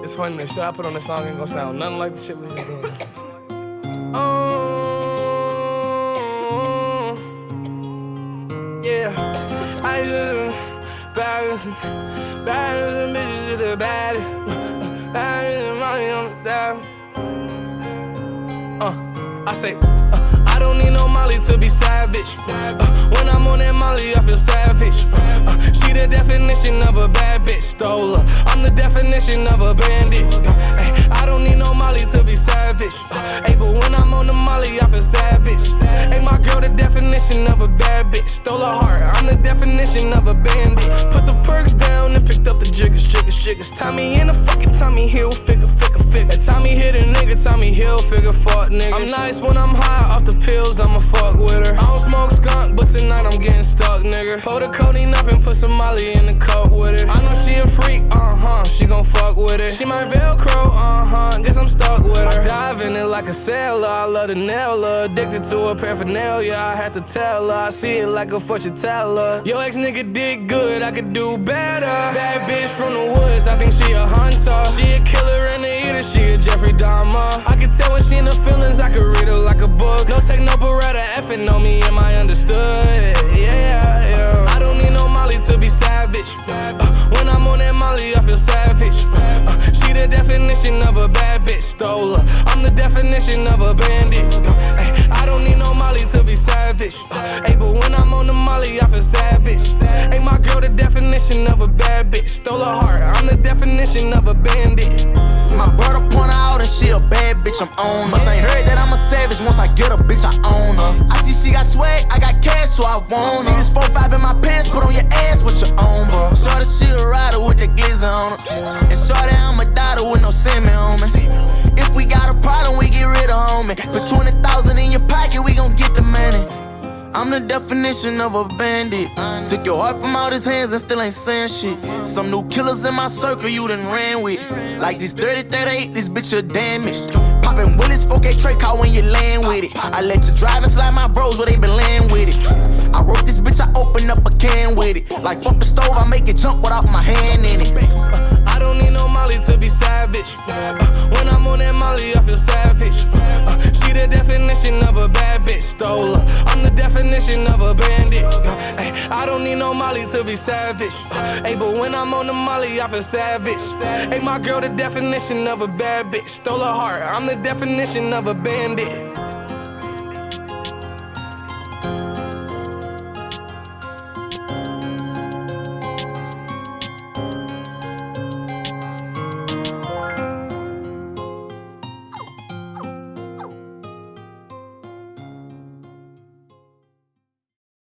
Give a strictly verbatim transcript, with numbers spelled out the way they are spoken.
It's funny, the shit I put on the song ain't gonna sound nothing like the shit we just doing. Oh, yeah. I just bad, bad bitches to the bad, bad money on the dial. Uh, I say, uh, I don't need no Molly to be savage. Uh, when I'm on that Molly, I feel savage. Uh, she the definition of a bad bitch, stole her. I'm the definition of a bandit. Uh, ay, I don't need no Molly to be savage. Uh, ay, but when I'm on the Molly, I feel savage. Hey, my girl, the definition of a bad bitch, stole her heart. I'm the definition of a bandit. Put the perks down and picked up the jiggers, jiggers, jiggers. Tommy in the fucking Tommy Hill, figure, figure, figure. Tommy hit a nigga, Tommy Hill, figure, fuck niggas. I'm nice when I'm high off the pills, I'ma fuck with her. I don't smoke skunk, but tonight I'm getting stuck, nigga. Pour the codeine up and put some Molly in the cup with it. I know she a freak, uh-huh, she gon' fuck with it. She my Velcro, uh-huh, guess I'm stuck with her. I dive in it like a sailor, I love to nail her. Addicted to her paraphernalia, I had to tell her. I see it like a fortune teller. Yo, ex-nigga did good, I could do better. Bad bitch from the woods, I think she a hunter. She a killer and a eater, she a Jeffrey Dahmer. I can tell when she in the feelings, I could read her like a book. No take no beretta, effing on me, am I understood? Yeah, yeah. I don't need no Molly to be savage. Uh, when I'm on that Molly, I feel savage. Uh, she the definition of a bad bitch, stole her. I'm the definition of a bandit. Uh, ay, I don't need no Molly to be savage. Uh, ay, but when I'm on the Molly, I feel savage. Hey, my girl, the definition of a bad bitch, stole her heart. I'm the definition of a bandit. My brother point her out and she a bad bitch, I'm on her. Must ain't heard that I'm a savage, once I get a bitch, I own her. I see she got swag, I got cash, so I want her. See this four five in my pants, put on your ass with your own, bro. Shorty, she a rider with the glizzy on her. And shorty, I'm a daughter with no semen on me. If we got a problem, we get rid of homie. Put twenty thousand in your pocket, we gon' get the money. I'm the definition of a bandit. Took your heart from out his hands and still ain't saying shit. Some new killers in my circle you done ran with. Like this thirty thirty-eight, this bitch a damaged. Poppin' Willis, four K tray car when you land with it. I let you drive and slide my bros where they been laying with it. I wrote this bitch, I open up a can with it. Like fuck the stove, I make it jump without my hand in it. Uh, I don't need no Molly to be savage. Uh, when I'm on that Molly, I feel savage. Uh, she the definition of a bad bitch, stole her. I'm the definition of a bandit. Uh, ay, I don't need no Molly to be savage. Uh, ay, but when I'm on the Molly, I feel savage. Hey, my girl, the definition of a bad bitch, stole her heart. I'm the definition of a bandit.